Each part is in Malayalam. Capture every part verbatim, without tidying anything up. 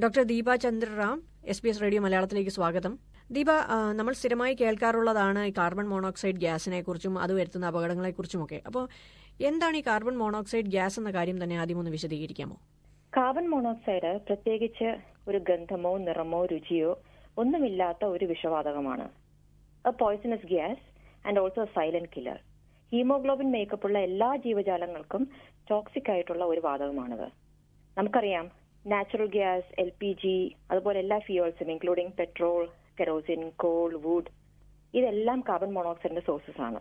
Doctor Deepa Chandraram, S B S radio മലയാളത്തിലേക്ക് സ്വാഗതം. ദീപ, നമ്മൾ സ്ഥിരമായി കേൾക്കാറുള്ളതാണ് ഈ കാർബൺ മോണോക്സൈഡ് ഗ്യാസിനെ കുറിച്ചും അത് വരുത്തുന്ന അപകടങ്ങളെക്കുറിച്ചുമൊക്കെ. അപ്പോൾ എന്താണ് ഈ കാർബൺ മോണോക്സൈഡ് ഗ്യാസ് എന്ന കാര്യം തന്നെ ആദ്യം ഒന്ന് വിശദീകരിക്കാമോ? കാർബൺ മോണോക്സൈഡ് പ്രത്യേകിച്ച് ഒരു ഗന്ധമോ നിറമോ രുചിയോ ഒന്നുമില്ലാത്ത ഒരു വിഷവാതകമാണ്. A poisonous gas and also a silent killer. Haemoglobin മേക്കപ്പുള്ള എല്ലാ ജീവജാലങ്ങൾക്കും ടോക്സിക് ആയിട്ടുള്ള ഒരു വാതകമാണിത്. നമുക്കറിയാം, natural gas, L P G, അതുപോലെ എല്ലാ ഫ്യൂവൽസും including petrol, kerosene, coal, wood, ഇതെല്ലാം കാർബൺ മോണോക്സൈഡിന്റെ സോഴ്സസ് ആണ്.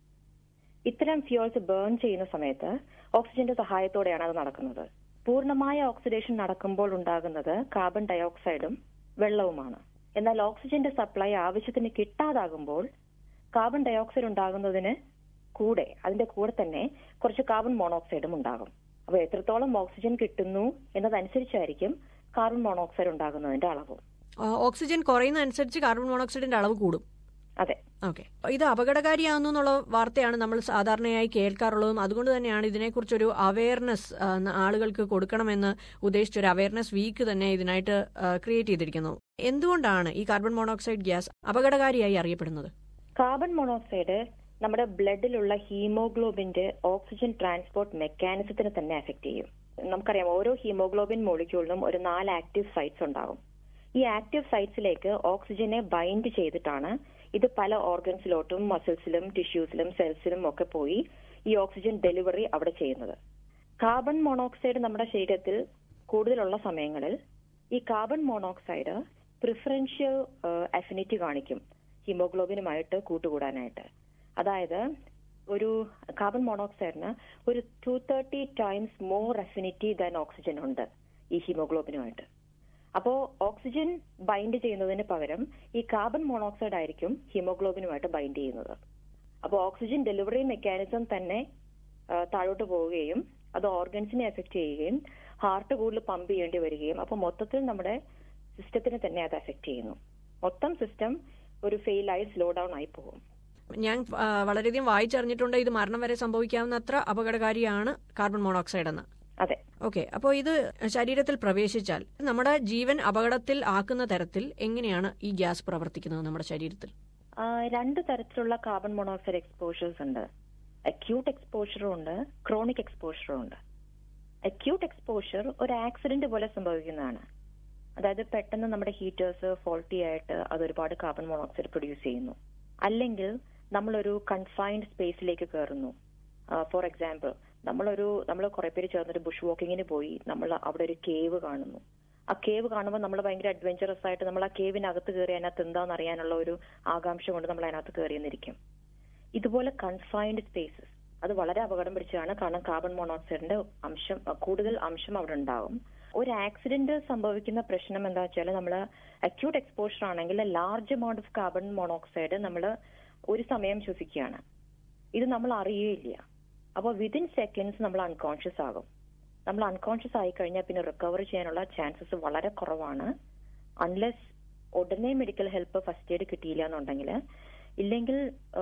ഇത്തരം ഫ്യൂവൽസ് ബേൺ ചെയ്യുന്ന സമയത്ത് ഓക്സിജന്റെ സഹായത്തോടെയാണ് അത് നടക്കുന്നത്. പൂർണ്ണമായ ഓക്സിഡേഷൻ നടക്കുമ്പോൾ ഉണ്ടാകുന്നത് കാർബൺ ഡയോക്സൈഡും വെള്ളവുമാണ്. എന്നാൽ ഓക്സിജന്റെ സപ്ലൈ ആവശ്യത്തിന് കിട്ടാതാകുമ്പോൾ കാർബൺ ഡയോക്സൈഡ് ഉണ്ടാകുന്നതിന് കൂടെ അതിന്റെ കൂടെ തന്നെ കുറച്ച് കാർബൺ മോണോക്സൈഡും ഉണ്ടാകും. അപ്പോൾ എത്രത്തോളം ഓക്സിജൻ കിട്ടുന്നു എന്നതനുസരിച്ചായിരിക്കും കാർബൺ മോണോക്സൈഡ് ഉണ്ടാകുന്നതിന്റെ അളവും. ഓക്സിജൻ കുറയുന്ന അനുസരിച്ച് കാർബൺ മോണോക്സൈഡിന്റെ അളവ് കൂടും. അതെ. ഓക്കെ. ഇത് അപകടകാരിയാകുന്നു എന്നുള്ള വാർത്തയാണ് നമ്മൾ സാധാരണയായി കേൾക്കാറുള്ളതും. അതുകൊണ്ട് തന്നെയാണ് ഇതിനെക്കുറിച്ചൊരു അവയർനെസ് ആളുകൾക്ക് കൊടുക്കണമെന്ന് ഉദ്ദേശിച്ചൊരു അവയർനെസ് വീക്ക് തന്നെ ഇതിനായിട്ട് ക്രിയേറ്റ് ചെയ്തിരിക്കുന്നത്. എന്തുകൊണ്ടാണ് ഈ കാർബൺ മോണോക്സൈഡ് ഗ്യാസ് അപകടകാരിയായി അറിയപ്പെടുന്നത്? കാർബൺ മോണോക്സൈഡ് നമ്മുടെ ബ്ലഡിലുള്ള ഹീമോഗ്ലോബിന്റെ ഓക്സിജൻ ട്രാൻസ്പോർട്ട് മെക്കാനിസത്തിനെ തന്നെ എഫക്ട് ചെയ്യും. നമുക്കറിയാം, ഓരോ ഹീമോഗ്ലോബിൻ മോളിക്യൂളിനും ഒരു നാല് ആക്റ്റീവ് സൈറ്റ്സ് ഉണ്ടാകും. ഈ ആക്റ്റീവ് സൈറ്റ്സിലേക്ക് ഓക്സിജനെ ബൈൻഡ് ചെയ്തിട്ടാണ് ഇത് പല ഓർഗൻസിലോട്ടും മസിൽസിലും ടിഷ്യൂസിലും സെൽസിലും ഒക്കെ പോയി ഈ ഓക്സിജൻ ഡെലിവറി അവിടെ ചെയ്യുന്നത്. കാർബൺ മോണോക്സൈഡ് നമ്മുടെ ശരീരത്തിൽ കൂടുതലുള്ള സമയങ്ങളിൽ ഈ കാർബൺ മോണോക്സൈഡ് പ്രിഫറൻഷ്യൽ അഫിനിറ്റി കാണിക്കും ഹീമോഗ്ലോബിനുമായിട്ട് കൂട്ടുകൂടാനായിട്ട്. അതായത് ഒരു കാർബൺ മോണോക്സൈഡിന് ഒരു two thirty times more affinity than oxygen ഉണ്ട് ഈ ഹീമോഗ്ലോബിനുമായിട്ട്. അപ്പോ ഓക്സിജൻ ബൈൻഡ് ചെയ്യുന്നതിന് പകരം ഈ കാർബൺ മോണോക്സൈഡ് ആയിരിക്കും ഹീമോഗ്ലോബിനുമായിട്ട് ബൈൻഡ് ചെയ്യുന്നത്. അപ്പോൾ ഓക്സിജൻ ഡെലിവറി മെക്കാനിസം തന്നെ താഴോട്ട് പോവുകയും അത് ഓർഗൻസിനെ എഫക്ട് ചെയ്യുകയും ഹാർട്ട് കൂടുതൽ പമ്പ് ചെയ്യേണ്ടി വരികയും അപ്പോൾ മൊത്തത്തിൽ നമ്മുടെ സിസ്റ്റത്തിനെ തന്നെ അത് എഫക്ട് ചെയ്യുന്നു. മൊത്തം സിസ്റ്റം ഒരു ഫെയിലായി സ്ലോ ഡൗൺ ആയി പോകും. ഞാൻ വളരെയധികം വായിച്ചറിഞ്ഞിട്ടുണ്ട് ഇത് മരണം വരെ സംഭവിക്കാവുന്ന അത്ര അപകടകാരിയാണ് കാർബൺ മോണോക്സൈഡ് എന്ന്. അതെ. ഓക്കെ. അപ്പോൾ ഇത് ശരീരത്തിൽ പ്രവേശിച്ചാൽ നമ്മുടെ ജീവൻ അപകടത്തിൽ ആക്കുന്ന തരത്തിൽ എങ്ങനെയാണ് ഈ ഗ്യാസ് പ്രവർത്തിക്കുന്നത് നമ്മുടെ ശരീരത്തിൽ? രണ്ട് തരത്തിലുള്ള കാർബൺ മോണോക്സൈഡ് എക്സ്പോഷേഴ്സ് ഉണ്ട്. അക്യൂട്ട് എക്സ്പോഷറും ഉണ്ട്, ക്രോണിക് എക്സ്പോഷറും ഉണ്ട്. അക്യൂട്ട് എക്സ്പോഷർ ഒരു ആക്സിഡന്റ് പോലെ സംഭവിക്കുന്നതാണ്. അതായത് പെട്ടെന്ന് നമ്മുടെ ഹീറ്റേഴ്സ് ഫോൾട്ടി ആയിട്ട് അത് ഒരുപാട് കാർബൺ മോണോക്സൈഡ് പ്രൊഡ്യൂസ് ചെയ്യുന്നു. അല്ലെങ്കിൽ നമ്മളൊരു കൺഫൈൻഡ് സ്പേസിലേക്ക് കയറുന്നു. ഫോർ എക്സാമ്പിൾ, നമ്മളൊരു നമ്മൾ കുറെ പേര് ചേർന്നൊരു ബുഷ് വാക്കിങ്ങിന് പോയി, നമ്മൾ അവിടെ ഒരു കേവ് കാണുന്നു. ആ കേവ് കാണുമ്പോൾ നമ്മൾ ഭയങ്കര അഡ്വഞ്ചറസ് ആയിട്ട് നമ്മൾ ആ കേവിനകത്ത് കയറി അതിനകത്ത് എന്താണെന്ന് അറിയാനുള്ള ഒരു ആകാംക്ഷ കൊണ്ട് നമ്മൾ അതിനകത്ത് കയറിയെന്നിരിക്കും. ഇതുപോലെ കൺഫൈൻഡ് സ്പേസസ് അത് വളരെ അപകടം പിടിച്ചതാണ്. കാരണം കാർബൺ മോണോക്സൈഡിന്റെ അംശം കൂടുതൽ അംശം അവിടെ ഉണ്ടാകും. ഒരു ആക്സിഡന്റ് സംഭവിക്കുന്ന പ്രശ്നം എന്താ വെച്ചാൽ, നമ്മൾ അക്യൂട്ട് എക്സ്പോഷർ ആണെങ്കിൽ large amount of carbon monoxide നമ്മൾ ഒരു സമയം ശ്വസിക്കുകയാണ്. ഇത് നമ്മൾ അറിയുകയില്ല. അപ്പോൾ വിതിൻ സെക്കൻഡ്സ് നമ്മൾ അൺകോൺഷ്യസ് ആകും. നമ്മൾ അൺകോൺഷ്യസ് ആയി കഴിഞ്ഞാൽ പിന്നെ റിക്കവർ ചെയ്യാനുള്ള ചാൻസസ് വളരെ കുറവാണ്, അൺലെസ് ഉടനെ മെഡിക്കൽ ഹെൽപ്പ് ഫസ്റ്റ് എയ്ഡ് കിട്ടിയില്ല എന്നുണ്ടെങ്കിൽ. ഇല്ലെങ്കിൽ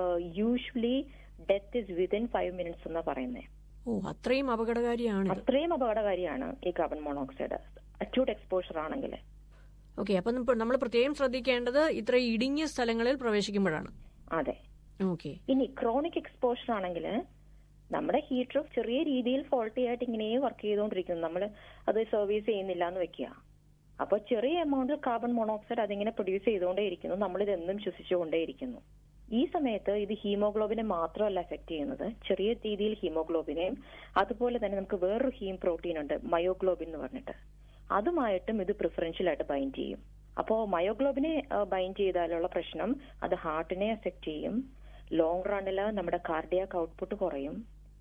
usually death is within five minutes എന്നാ പറയുന്നത്. ഓ, അത്രയും അപകടകാരിയാണ്. അത്രയും അപകടകാരിയാണ് ഈ കാർബൺ മോണോക്സൈഡ് അക്യൂട്ട് എക്സ്പോഷർ ആണെങ്കിൽ. ഓക്കെ. അപ്പം നമ്മൾ പ്രത്യേകം ശ്രദ്ധിക്കേണ്ടത് ഇത്ര ഇടുങ്ങിയ സ്ഥലങ്ങളിൽ പ്രവേശിക്കുമ്പോഴാണ്. അതെ. ഓക്കെ. ഇനി ക്രോണിക് എക്സ്പോഷർ ആണെങ്കിൽ നമ്മുടെ ഹീറ്റർ ചെറിയ രീതിയിൽ ഫോൾട്ടി ആയിട്ട് ഇങ്ങനെ വർക്ക് ചെയ്തുകൊണ്ടിരിക്കുന്നു, നമ്മൾ അത് സർവീസ് ചെയ്യുന്നില്ല എന്ന് വെക്കുക. അപ്പോൾ ചെറിയ എമൗണ്ടിൽ കാർബൺ മോണോക്സൈഡ് അതിങ്ങനെ പ്രൊഡ്യൂസ് ചെയ്തുകൊണ്ടേയിരിക്കുന്നു, നമ്മളിത് എന്നും ശ്വസിച്ചുകൊണ്ടേയിരിക്കുന്നു. ഈ സമയത്ത് ഇത് ഹീമോഗ്ലോബിനെ മാത്രമല്ല എഫക്ട് ചെയ്യുന്നത്, ചെറിയ രീതിയിൽ ഹീമോഗ്ലോബിനെയും അതുപോലെ തന്നെ നമുക്ക് വേറൊരു ഹീം പ്രോട്ടീൻ ഉണ്ട്, മയോഗ്ലോബിൻ എന്ന് പറഞ്ഞിട്ട്, അതുമായിട്ടും ഇത് പ്രിഫറൻഷ്യൽ ആയിട്ട് ബൈൻഡ് ചെയ്യും. അപ്പോൾ മയോഗ്ലോബിനെ ബൈൻഡ് ചെയ്താലുള്ള പ്രശ്നം അത് ഹാർട്ടിനെ എഫക്ട് ചെയ്യും. ലോങ് റണ്ണിൽ നമ്മുടെ കാർഡിയാക് ഔട്ട്പുട്ട് കുറയും,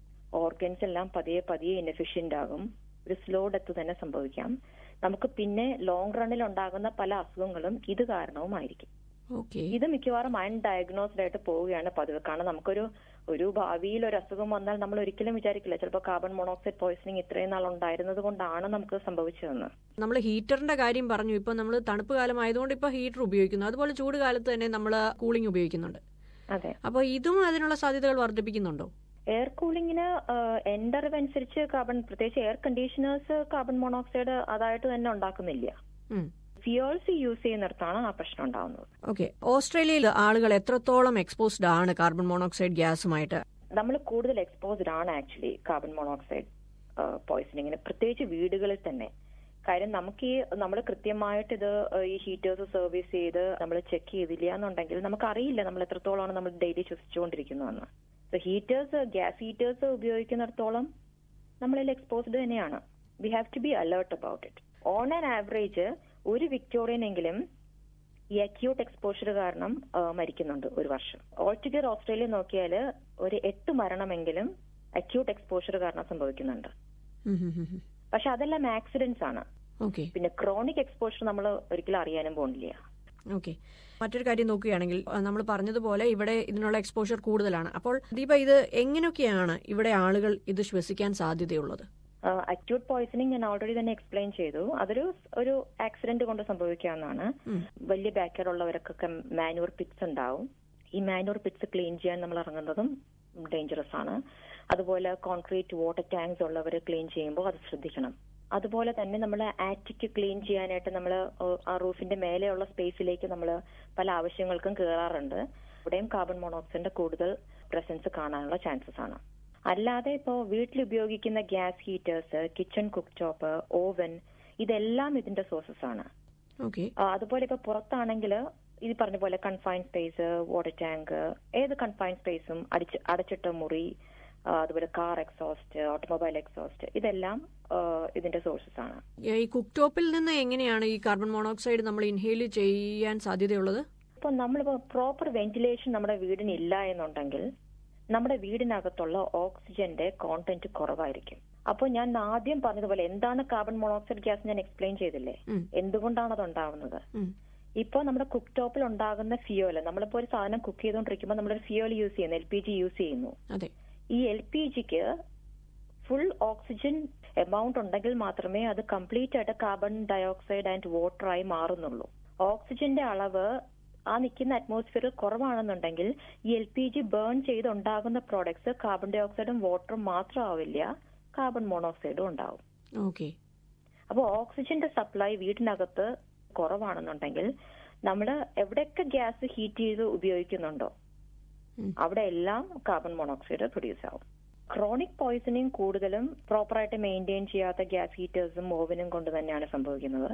ഓർഗൻസ് എല്ലാം പതിയെ പതിയെ ഇൻഎഫിഷ്യന്റ് ആകും, ഒരു സ്ലോ ഡെത്ത് തന്നെ സംഭവിക്കാം. നമുക്ക് പിന്നെ ലോങ് റണ്ണിൽ ഉണ്ടാകുന്ന പല അസുഖങ്ങളും ഇത് കാരണവുമായിരിക്കും. ഇത് മിക്കവാറും അൺഡയഗ്നോസ്ഡ് ആയിട്ട് പോവുകയാണ് പതിവ്. കാരണം നമുക്കൊരു ഒരു ഭാവിയിൽ ഒരു അസുഖം വന്നാൽ നമ്മൾ ഒരിക്കലും വിചാരിക്കില്ല ചിലപ്പോൾ കാർബൺ മോണോക്സൈഡ് പോയിസണിങ് ഇത്രയും നാൾ ഉണ്ടായിരുന്നത് കൊണ്ടാണ് നമുക്ക് സംഭവിച്ചതെന്ന്. നമ്മൾ ഹീറ്ററിന്റെ കാര്യം പറഞ്ഞു. ഇപ്പൊ നമ്മൾ തണുപ്പ് കാലം ആയതുകൊണ്ട് ഇപ്പൊ ഹീറ്റർ ഉപയോഗിക്കുന്നു, അതുപോലെ ചൂട് കാലത്ത് തന്നെ നമ്മൾ കൂളിംഗ് ഉപയോഗിക്കുന്നുണ്ട്. അതെ. അപ്പൊ ഇതും അതിനുള്ള സാധ്യതകൾ വർദ്ധിപ്പിക്കുന്നുണ്ടോ? എയർ കൂളിങ്ങിന് എന്റെ അറിവനുസരിച്ച് കാർബൺ, പ്രത്യേകിച്ച് എയർ കണ്ടീഷണേഴ്സ് കാർബൺ മോണോക്സൈഡ് അതായിട്ട് തന്നെ ഉണ്ടാക്കുന്നില്ല. ഫ്യൂൾസ് യൂസ് ചെയ്യുന്നിടത്താണ് ആ പ്രശ്നം ഉണ്ടാവുന്നത്. ഓക്കെ, ഓസ്ട്രേലിയയിൽ ആളുകൾ എത്രത്തോളം എക്സ്പോസ്ഡ് ആണ് കാർബൺ മോണോക്സൈഡ് ഗ്യാസുമായിട്ട്? നമ്മൾ കൂടുതൽ എക്സ്പോസ്ഡ് ആണ് ആക്ച്വലി കാർബൺ മോണോക്സൈഡ് പോയ്സണിങ്ങിന്, പ്രത്യേകിച്ച് വീടുകളിൽ തന്നെ. കാര്യം നമുക്ക് ഈ നമ്മൾ കൃത്യമായിട്ട് ഇത് ഈ ഹീറ്റേഴ്സ് സർവീസ് ചെയ്ത് നമ്മൾ ചെക്ക് ചെയ്തില്ല എന്നുണ്ടെങ്കിൽ നമുക്കറിയില്ല നമ്മൾ എത്രത്തോളമാണ് നമ്മൾ ഡെയിലി ശ്വസിച്ചുകൊണ്ടിരിക്കുന്നതെന്ന്. സോ ഹീറ്റേഴ്സ്, ഗ്യാസ് ഹീറ്റേഴ്സ് ഉപയോഗിക്കുന്നിടത്തോളം നമ്മളിൽ എക്സ്പോസ്ഡ് തന്നെയാണ്. We have to be alert about it. On an average ഒരു വിക്ടോറിയനെങ്കിലും ഈ അക്യൂട്ട് എക്സ്പോഷർ കാരണം മരിക്കുന്നുണ്ട് ഒരു വർഷം. ഓൾടുഗെദർ ഓസ്ട്രേലിയ നോക്കിയാൽ ഒരു എട്ട് മരണമെങ്കിലും അക്യൂട്ട് എക്സ്പോഷർ കാരണം സംഭവിക്കുന്നുണ്ട്. പക്ഷെ അതെല്ലാം ആക്സിഡന്റ്സ് ആണ്. പിന്നെ ക്രോണിക് എക്സ്പോഷർ നമ്മൾ ഒരിക്കലും അറിയാനും പോകുന്നില്ല. ഓക്കെ, മറ്റൊരു കാര്യം നോക്കുകയാണെങ്കിൽ നമ്മൾ പറഞ്ഞതുപോലെ ഇവിടെ ഇതിനുള്ള എക്സ്പോഷർ കൂടുതലാണ്. അപ്പോൾ ദീപ, ഇത് എങ്ങനെയൊക്കെയാണ് ഇവിടെ ആളുകൾ ഇത് ശ്വസിക്കാൻ സാധ്യതയുള്ളത്? അക്യൂട്ട് പോയ്സണിങ് ഞാൻ ഓൾറെഡി തന്നെ എക്സ്പ്ലെയിൻ ചെയ്തു. അതൊരു ഒരു ആക്സിഡന്റ് കൊണ്ട് സംഭവിക്കാവുന്നതാണ്. വലിയ ബാക്ക്യാർഡ് ഉള്ളവർക്കൊക്കെ മാനുവർ പിറ്റ്സ് ഉണ്ടാവും. ഈ മാനുവർ പിറ്റ്സ് ക്ലീൻ ചെയ്യാൻ നമ്മൾ ഇറങ്ങുന്നതും ഡേഞ്ചറസ് ആണ്. അതുപോലെ കോൺക്രീറ്റ് വാട്ടർ ടാങ്ക്സ് ഉള്ളവർ ക്ലീൻ ചെയ്യുമ്പോൾ അത് ശ്രദ്ധിക്കണം. അതുപോലെ തന്നെ നമ്മൾ ആറ്റിക് ക്ലീൻ ചെയ്യാനായിട്ട് നമ്മൾ ആ റൂഫിന്റെ മേലെയുള്ള സ്പേസിലേക്ക് നമ്മൾ പല ആവശ്യങ്ങൾക്കും കയറാറുണ്ട്. ഇവിടെയും കാർബൺ മോണോക്സൈഡിന്റെ കൂടുതൽ പ്രസൻസ് കാണാനുള്ള ചാൻസസ് ആണ്. അല്ലാതെ ഇപ്പോൾ വീട്ടിൽ ഉപയോഗിക്കുന്ന gas heaters, kitchen cook top, oven, ഇതെല്ലാം ഇതിന്റെ സോഴ്സസ് ആണ്. അതുപോലെ ഇപ്പൊ പുറത്താണെങ്കിൽ ഇത് പറഞ്ഞ പോലെ കൺഫൈൻ സ്പേസ്, വാട്ടർ ടാങ്ക്, ഏത് കൺഫൈൻ സ്പേസും അടിച്ച് അടച്ചിട്ട മുറി, അതുപോലെ കാർ എക്സോസ്റ്റ്, ഓട്ടോമൊബൈൽ എക്സോസ്റ്റ്, ഇതെല്ലാം ഇതിന്റെ സോഴ്സസ് ആണ്. ഈ കുക്ക് ടോപ്പിൽ നിന്ന് എങ്ങനെയാണ് ഈ കാർബൺ മോണോക്സൈഡ് നമ്മൾ ഇൻഹെയിൽ ചെയ്യാൻ സാധ്യതയുള്ളത്? ഇപ്പൊ നമ്മളിപ്പോ പ്രോപ്പർ വെന്റിലേഷൻ നമ്മുടെ വീടിന് ഇല്ല എന്നുണ്ടെങ്കിൽ നമ്മുടെ വീടിനകത്തുള്ള ഓക്സിജന്റെ കോണ്ടന്റ് കുറവായിരിക്കും. അപ്പോൾ ഞാൻ ആദ്യം പറഞ്ഞതുപോലെ എന്താണ് കാർബൺ മോണോക്സൈഡ് ഗ്യാസ് ഞാൻ എക്സ്പ്ലെയിൻ ചെയ്തില്ലേ, എന്തുകൊണ്ടാണ് അത് ഉണ്ടാവുന്നത്. ഇപ്പൊ നമ്മുടെ കുക്ക് ടോപ്പിൽ ഉണ്ടാകുന്ന ഫ്യൂവൽ, നമ്മളിപ്പോ ഒരു സാധനം കുക്ക് ചെയ്തുകൊണ്ടിരിക്കുമ്പോൾ നമ്മളൊരു ഫ്യൂവൽ യൂസ് ചെയ്യുന്നു, എൽ പി ജി യൂസ് ചെയ്യുന്നു. ഈ എൽ പി ജിക്ക് ഫുൾ ഓക്സിജൻ എമൗണ്ട് ഉണ്ടെങ്കിൽ മാത്രമേ അത് കംപ്ലീറ്റ് ആയിട്ട് കാർബൺ ഡയോക്സൈഡ് ആൻഡ് വാട്ടറായി മാറുന്നുള്ളൂ. ഓക്സിജന്റെ അളവ് ആ നിൽക്കുന്ന അറ്റ്മോസ്ഫിയറിൽ കുറവാണെന്നുണ്ടെങ്കിൽ ഈ എൽ പി ജി ബേൺ ചെയ്തുണ്ടാകുന്ന പ്രോഡക്ട്സ് കാർബൺ ഡൈ ഓക്സൈഡും വാട്ടറും മാത്രമാവില്ല, കാർബൺ മോണോക്സൈഡും ഉണ്ടാവും. അപ്പോൾ ഓക്സിജന്റെ സപ്ലൈ വീടിനകത്ത് കുറവാണെന്നുണ്ടെങ്കിൽ നമ്മൾ എവിടെയൊക്കെ ഗ്യാസ് ഹീറ്റ് ചെയ്ത് ഉപയോഗിക്കുന്നുണ്ടോ അവിടെ എല്ലാം കാർബൺ മോണോക്സൈഡ് പ്രൊഡ്യൂസ് ആവും. ക്രോണിക് പോയ്സണിങ് കൂടുതലും പ്രോപ്പറായിട്ട് മെയിൻറ്റെയിൻ ചെയ്യാത്ത ഗ്യാസ് ഹീറ്റേഴ്സും ഓവനും കൊണ്ട് തന്നെയാണ് സംഭവിക്കുന്നത്.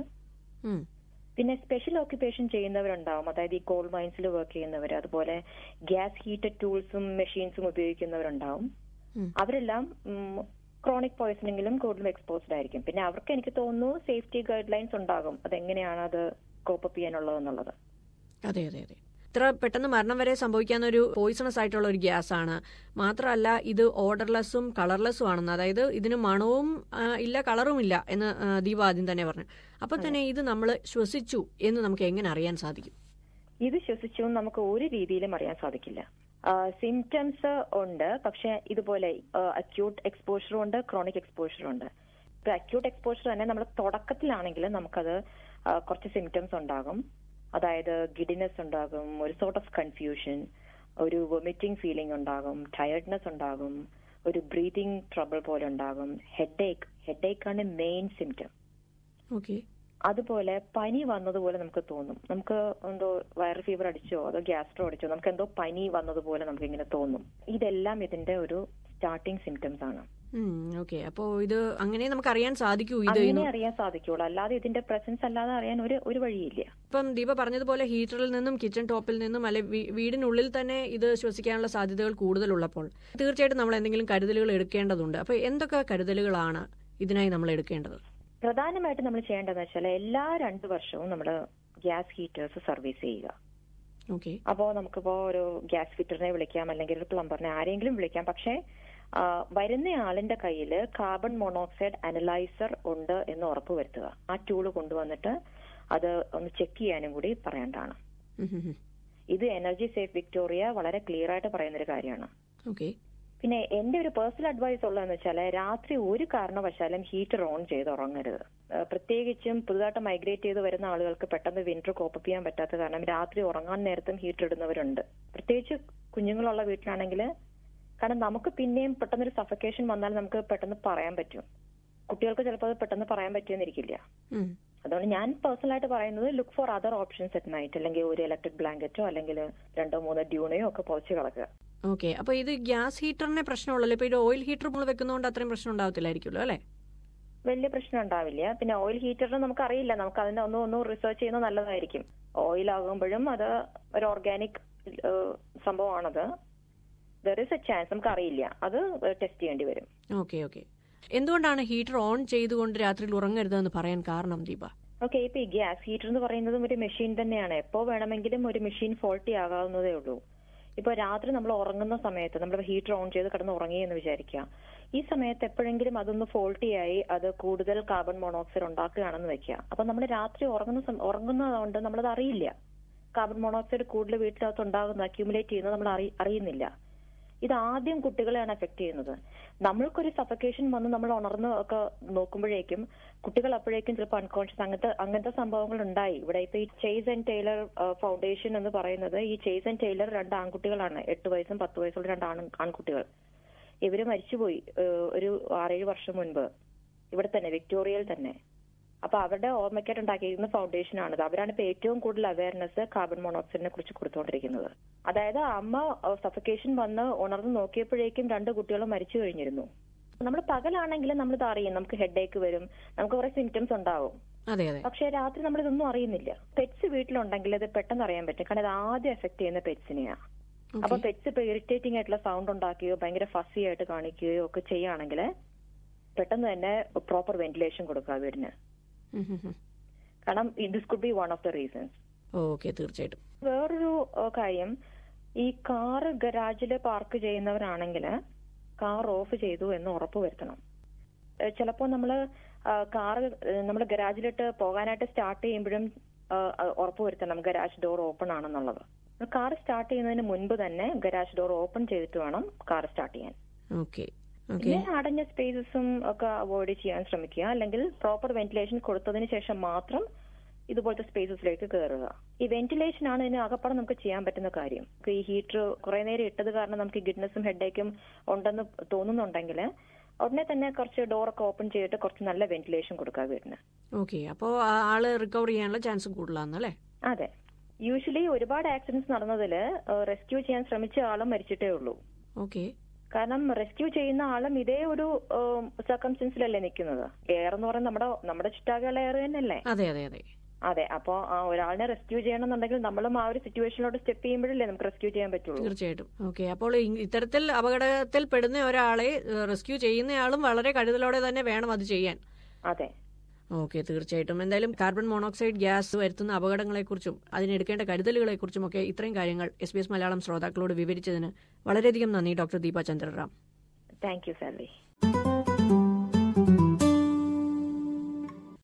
പിന്നെ സ്പെഷ്യൽ ഓക്യുപ്പേഷൻ ചെയ്യുന്നവരുണ്ടാവും, അതായത് ഈ കോൾ മൈൻസിൽ വർക്ക് ചെയ്യുന്നവർ, അതുപോലെ ഗ്യാസ് ഹീറ്റഡ് ടൂൾസും മെഷീൻസും ഉപയോഗിക്കുന്നവരുണ്ടാവും. അവരെല്ലാം ക്രോണിക് പോയ്സണിങ്ങിലും കൂടുതൽ എക്സ്പോസ്ഡ് ആയിരിക്കും. പിന്നെ അവർക്ക് എനിക്ക് തോന്നുന്നു സേഫ്റ്റി ഗൈഡ് ലൈൻസ് ഉണ്ടാകും, അതെങ്ങനെയാണ് അത് കോപ്പ് ചെയ്യാനുള്ളതെന്നുള്ളത്. അതെ അതെ അതെ ഇത്ര പെട്ടെന്ന് മരണം വരെ സംഭവിക്കാവുന്ന ഒരു പോയിസണസ് ആയിട്ടുള്ള ഒരു ഗ്യാസ് ആണ്. മാത്രമല്ല ഇത് ഓർഡർലെസ്സും കളർലെസ്സും ആണെന്ന്, അതായത് ഇതിന് മണവും ഇല്ല കളറും ഇല്ല എന്ന് ദീപ ആദ്യം തന്നെ പറഞ്ഞു. അപ്പൊ തന്നെ ഇത് നമ്മൾ ശ്വസിച്ചു എന്ന് നമുക്ക് എങ്ങനെ അറിയാൻ സാധിക്കും? ഇത് ശ്വസിച്ചു നമുക്ക് ഒരു രീതിയിലും അറിയാൻ സാധിക്കില്ല. സിംറ്റംസ് ഉണ്ട്, പക്ഷെ ഇതുപോലെ അക്യൂട്ട് എക്സ്പോഷറും ഉണ്ട്, ക്രോണിക് എക്സ്പോഷറും ഉണ്ട്. ഇപ്പൊ അക്യൂട്ട് എക്സ്പോഷർ തന്നെ നമ്മൾ തുടക്കത്തിലാണെങ്കിൽ നമുക്കത് കുറച്ച് സിംറ്റംസ് ഉണ്ടാകും. അതായത് ഗിഡിനെസ് ഉണ്ടാകും, ഒരു സോർട്ട് ഓഫ് കൺഫ്യൂഷൻ, ഒരു വൊമിറ്റിംഗ് ഫീലിംഗ് ഉണ്ടാകും, ടയർഡ്നെസ് ഉണ്ടാകും, ഒരു ബ്രീതിങ് ട്രബിൾ പോലെ ഉണ്ടാകും, ഹെഡ് ഏക്ക് ഹെഡ് ഏക്ക് ആണ് മെയിൻ സിംറ്റം. അതുപോലെ പനി വന്നതുപോലെ നമുക്ക് തോന്നും, നമുക്ക് എന്തോ വൈറൽ ഫീവർ അടിച്ചോ അതോ ഗ്യാസ്ട്രോ അടിച്ചോ, നമുക്ക് എന്തോ പനി വന്നതുപോലെ നമുക്ക് ഇങ്ങനെ തോന്നും. ഇതെല്ലാം ഇതിന്റെ ഒരു സ്റ്റാർട്ടിംഗ് സിംറ്റംസ് ആണ്. ഓക്കെ, അപ്പോ ഇത് അങ്ങനെ നമുക്ക് അറിയാൻ സാധിക്കൂ? ഇത് അറിയാൻ സാധിക്കുള്ളൂ, അല്ലാതെ ഇതിന്റെ പ്രസൻസ് അല്ലാതെ അറിയാൻ ഒരു ഒരു വഴിയില്ല. ഇപ്പം ദീപ പറഞ്ഞതുപോലെ ഹീറ്ററിൽ നിന്നും കിച്ചൺ ടോപ്പിൽ നിന്നും അല്ലെ വീടിനുള്ളിൽ തന്നെ ഇത് ശ്വസിക്കാനുള്ള സാധ്യതകൾ കൂടുതലുള്ളപ്പോൾ തീർച്ചയായിട്ടും നമ്മൾ എന്തെങ്കിലും കരുതലുകൾ എടുക്കേണ്ടതുണ്ട്. അപ്പൊ എന്തൊക്കെ കരുതലുകളാണ് ഇതിനായി നമ്മൾ എടുക്കേണ്ടത്? പ്രധാനമായിട്ട് നമ്മൾ ചെയ്യേണ്ടതെന്ന് വെച്ചാൽ എല്ലാ രണ്ടു വർഷവും നമ്മൾ ഗ്യാസ് ഹീറ്റേഴ്സ് സർവീസ് ചെയ്യുക. അപ്പോ നമുക്കിപ്പോ ഒരു ഗ്യാസ് ഫിറ്ററിനെ വിളിക്കാം, അല്ലെങ്കിൽ ഒരു പ്ലംബറിനെ, ആരെങ്കിലും വിളിക്കാം. പക്ഷേ വരുന്ന ആളിന്റെ കയ്യിൽ കാർബൺ മോണോക്സൈഡ് അനലൈസർ ഉണ്ട് എന്ന് ഉറപ്പ് വരുത്തുക. ആ ടൂള് കൊണ്ടുവന്നിട്ട് അത് ഒന്ന് ചെക്ക് ചെയ്യാനും കൂടി പറയേണ്ടതാണ്. ഇത് എനർജി സേഫ് വിക്ടോറിയ വളരെ ക്ലിയർ ആയിട്ട് പറയുന്നൊരു കാര്യമാണ്. പിന്നെ എന്റെ ഒരു പേഴ്സണൽ അഡ്വൈസ് ഉള്ളതെന്ന് വെച്ചാൽ രാത്രി ഒരു കാരണവശാലും ഹീറ്റർ ഓൺ ചെയ്ത് ഉറങ്ങരുത്. പ്രത്യേകിച്ചും പുതുതായിട്ട് മൈഗ്രേറ്റ് ചെയ്ത് വരുന്ന ആളുകൾക്ക് പെട്ടെന്ന് വിന്റർ കോപ്പ് ചെയ്യാൻ പറ്റാത്ത കാരണം രാത്രി ഉറങ്ങാൻ നേരത്തും ഹീറ്റർ ഇടുന്നവരുണ്ട്, പ്രത്യേകിച്ച് കുഞ്ഞുങ്ങളുള്ള വീട്ടിലാണെങ്കിൽ. കാരണം നമുക്ക് പിന്നെയും പെട്ടെന്നൊരു സഫക്കേഷൻ വന്നാൽ നമുക്ക് പെട്ടെന്ന് പറയാൻ പറ്റും. കുട്ടികൾക്ക് ചിലപ്പോൾ അത് പെട്ടെന്ന് പറയാൻ പറ്റുമെന്നിരിക്കില്ല. അതുകൊണ്ട് ഞാൻ പേഴ്സണലായിട്ട് പറയുന്നത് look for other options at night. അല്ലെങ്കിൽ ഒരു ഇലക്ട്രിക് ബ്ലാങ്കറ്റോ അല്ലെങ്കിൽ രണ്ടോ മൂന്നോ ഡ്യൂണയോ ഒക്കെ പൊളിച്ച് കളക്കുക. ഓക്കെ, അപ്പൊ ഇത് ഗ്യാസ് ഹീറ്ററിനെ പ്രശ്നമുള്ളല്ലോ. ഇപ്പൊ ഇത് ഓയിൽ ഹീറ്റർ നമ്മൾ വെക്കുന്നതുകൊണ്ട് അത്രയും പ്രശ്നം ഉണ്ടാവത്തില്ലായിരിക്കുമല്ലോ അല്ലേ? വലിയ പ്രശ്നം ഉണ്ടാവില്ല. പിന്നെ ഓയിൽ ഹീറ്ററിന് നമുക്ക് അറിയില്ല, നമുക്ക് അതിനെ ഒന്നും ഒന്നും റിസർച്ച് ചെയ്യുന്നത് നല്ലതായിരിക്കും. ഓയിൽ ആകുമ്പോഴും അത് ഒരു ഓർഗാനിക് സംഭവമാണത്. ദർ ഇസ് എ ചാൻസ്, നമുക്ക് അറിയില്ല, അത് ടെസ്റ്റ് ചെയ്യേണ്ടി വരും. ഓക്കെ ഓക്കെ എന്തുകൊണ്ടാണ് ഹീറ്റർ ഓൺ ചെയ്തുകൊണ്ട് രാത്രിയിൽ ഉറങ്ങരുതെന്ന് പറയാൻ കാരണം ദീപ? ഓക്കെ, ഇപ്പൊ ഈ ഗ്യാസ് ഹീറ്റർ എന്ന് പറയുന്നതും ഒരു മെഷീൻ തന്നെയാണ്. എപ്പോ വേണമെങ്കിലും ഒരു മെഷീൻ ഫോൾട്ടി ആകാവുന്നതേ ഉള്ളൂ. ഇപ്പൊ രാത്രി നമ്മൾ ഉറങ്ങുന്ന സമയത്ത് നമ്മൾ ഹീറ്റർ ഓൺ ചെയ്ത് കിടന്ന് ഉറങ്ങി എന്ന് വിചാരിക്കുക. ഈ സമയത്ത് എപ്പോഴെങ്കിലും അതൊന്ന് ഫോൾട്ടി ആയി അത് കൂടുതൽ കാർബൺ മോണോക്സൈഡ് ഉണ്ടാക്കുകയാണെന്ന് വെക്കുക. അപ്പൊ നമ്മൾ രാത്രി ഉറങ്ങുന്ന ഉറങ്ങുന്നതുകൊണ്ട് നമ്മളത് അറിയില്ല. കാർബൺ മോണോക്സൈഡ് കൂടുതൽ വീട്ടിനകത്ത് ഉണ്ടാകുന്ന അക്യൂമുലേറ്റ് ചെയ്യുന്നത് നമ്മൾ അറിയുന്നില്ല. ഇത് ആദ്യം കുട്ടികളെയാണ് എഫക്ട് ചെയ്യുന്നത്. നമ്മൾക്കൊരു സഫക്കേഷൻ വന്ന് നമ്മൾ ഉണർന്ന് ഒക്കെ നോക്കുമ്പോഴേക്കും കുട്ടികൾ അപ്പോഴേക്കും ചിലപ്പോൾ അൺകോൺഷ്യസ് അങ്ങനത്തെ അങ്ങനത്തെ സംഭവങ്ങൾ ഉണ്ടായി. ഇവിടെ ഇപ്പൊ ഈ ചേസ് ആൻഡ് ടൈലർ ഫൗണ്ടേഷൻ എന്ന് പറയുന്നത്, ഈ ചേസ് ആൻഡ് ടൈലർ രണ്ട് ആൺകുട്ടികളാണ്, എട്ട് വയസ്സും പത്ത് വയസ്സുള്ള രണ്ട് ആൺ ആൺകുട്ടികൾ. ഇവര് മരിച്ചുപോയി ഒരു ആറേഴ് വർഷം മുൻപ് ഇവിടെ തന്നെ, വിക്ടോറിയയിൽ തന്നെ. അപ്പൊ അവരുടെ ഓർമ്മയ്ക്കായിട്ട് ഉണ്ടാക്കിയിരിക്കുന്ന ഫൗണ്ടേഷനാണിത്. അവരാണ് ഇപ്പൊ ഏറ്റവും കൂടുതൽ അവയർനെസ് കാർബൺ മോണോക്സൈഡിനെ കുറിച്ച് കൊടുത്തുകൊണ്ടിരിക്കുന്നത്. അതായത് അമ്മ സഫക്കേഷൻ വന്ന് ഉണർന്ന് നോക്കിയപ്പോഴേക്കും രണ്ട് കുട്ടികളും മരിച്ചു കഴിഞ്ഞിരുന്നു. നമ്മൾ പകലാണെങ്കിൽ നമ്മളിത് അറിയും, നമുക്ക് ഹെഡ് ഏക്ക് വരും, നമുക്ക് കുറെ സിംറ്റംസ് ഉണ്ടാവും. പക്ഷെ രാത്രി നമ്മൾ ഇതൊന്നും അറിയുന്നില്ല. പെറ്റ്സ് വീട്ടിലുണ്ടെങ്കിൽ ഇത് പെട്ടെന്ന് അറിയാൻ പറ്റും, കാരണം ഇത് ആദ്യം എഫക്ട് ചെയ്യുന്ന പെറ്റ്സിനെയാ. അപ്പൊ പെറ്റ്സ് ഇപ്പൊ ഇറിറ്റേറ്റിംഗ് ആയിട്ടുള്ള സൗണ്ട് ഉണ്ടാക്കുകയോ ഭയങ്കര ഫസി ആയിട്ട് കാണിക്കുകയോ ഒക്കെ ചെയ്യുകയാണെങ്കിൽ പെട്ടെന്ന് തന്നെ പ്രോപ്പർ വെന്റിലേഷൻ കൊടുക്കുക വീടിന്. കാരണം this could be one of the reasons. Okay, തീർച്ചയായിട്ടും. വേറൊരു കാര്യം, ഈ കാറ് ഗരാജില് പാർക്ക് ചെയ്യുന്നവരാണെങ്കിൽ കാർ ഓഫ് ചെയ്തു എന്ന് ഉറപ്പ് വരുത്തണം. ചിലപ്പോൾ നമ്മള് കാറ് നമ്മൾ ഗരാജിലിട്ട് പോകാനായിട്ട് സ്റ്റാർട്ട് ചെയ്യുമ്പോഴും ഉറപ്പ് വരുത്തണം ഗരാജ് ഡോർ ഓപ്പൺ ആണെന്നുള്ളത്. കാർ സ്റ്റാർട്ട് ചെയ്യുന്നതിന് മുൻപ് തന്നെ ഗരാജ് ഡോർ ഓപ്പൺ ചെയ്തിട്ട് വേണം കാർ സ്റ്റാർട്ട് ചെയ്യാൻ. ഓക്കെ, പിന്നെ അടഞ്ഞ സ്പേസസും ഒക്കെ അവോയ്ഡ് ചെയ്യാൻ ശ്രമിക്കുക. അല്ലെങ്കിൽ പ്രോപ്പർ വെന്റിലേഷൻ കൊടുത്തതിന് ശേഷം മാത്രം ഇതുപോലത്തെ സ്പേസസിലേക്ക് കയറുക. ഈ വെന്റിലേഷൻ ആണ് ഇതിന് ആകപ്പാടെ നമുക്ക് ചെയ്യാൻ പറ്റുന്ന കാര്യം. ഈ ഹീറ്റർ കുറെ നേരം ഇട്ടത് കാരണം നമുക്ക് ഗിഡ്നസും ഹെഡേക്കും ഉണ്ടെന്ന് തോന്നുന്നുണ്ടെങ്കിൽ ഉടനെ തന്നെ കുറച്ച് ഡോറൊക്കെ ഓപ്പൺ ചെയ്തിട്ട് കുറച്ച് നല്ല വെന്റിലേഷൻ കൊടുക്കുക വീടിന്. ഓക്കെ, അപ്പോൾ ആള് റിക്കവർ ചെയ്യാനുള്ള ചാൻസ് കൂടുതലാണല്ലേ? അതെ. യൂഷ്വലി ഒരുപാട് ആക്സിഡന്റ്സ് നടന്നതിൽ റെസ്ക്യൂ ചെയ്യാൻ ശ്രമിച്ച ആളും മരിച്ചിട്ടേ ഉള്ളൂ. ഓക്കെ, കാരണം റെസ്ക്യൂ ചെയ്യുന്ന ആളും ഇതേ ഒരു സർക്കംസ്റ്റൻസിലല്ലേ നിൽക്കുന്നത്. എയർ എന്ന് പറയുന്നത് നമ്മുടെ നമ്മുടെ ചുറ്റാകെയുള്ള എയർ തന്നെയല്ലേ? അതെ അതെ അതെ അതെ. അപ്പൊ ഒരാളിനെ റെസ്ക്യൂ ചെയ്യണമെന്നുണ്ടെങ്കിൽ നമ്മളും ആ ഒരു സിറ്റുവേഷനിലോട്ട് സ്റ്റെപ്പ് ചെയ്യുമ്പോഴല്ലേ നമുക്ക് റെസ്ക്യൂ ചെയ്യാൻ പറ്റുള്ളൂ. തീർച്ചയായിട്ടും. ഓക്കെ, അപ്പോൾ ഇത്തരത്തിൽ അപകടത്തിൽ പെടുന്ന ഒരാളെ റെസ്ക്യൂ ചെയ്യുന്നയാളും വളരെ കരുതലോടെ തന്നെ വേണം അത് ചെയ്യാൻ. അതെ. ഓക്കെ, തീർച്ചയായിട്ടും. എന്തായാലും കാർബൺ മോണോക്സൈഡ് ഗ്യാസ് വരുത്തുന്ന അപകടങ്ങളെക്കുറിച്ചും അതിനെടുക്കേണ്ട കരുതലുകളെക്കുറിച്ചും ഒക്കെ ഇത്രയും കാര്യങ്ങൾ എസ് ബി എസ് മലയാളം ശ്രോതാക്കളോട് വിവരിച്ചതിന് വളരെയധികം നന്ദി doctor Deepa Chandraram. Thank you Sally.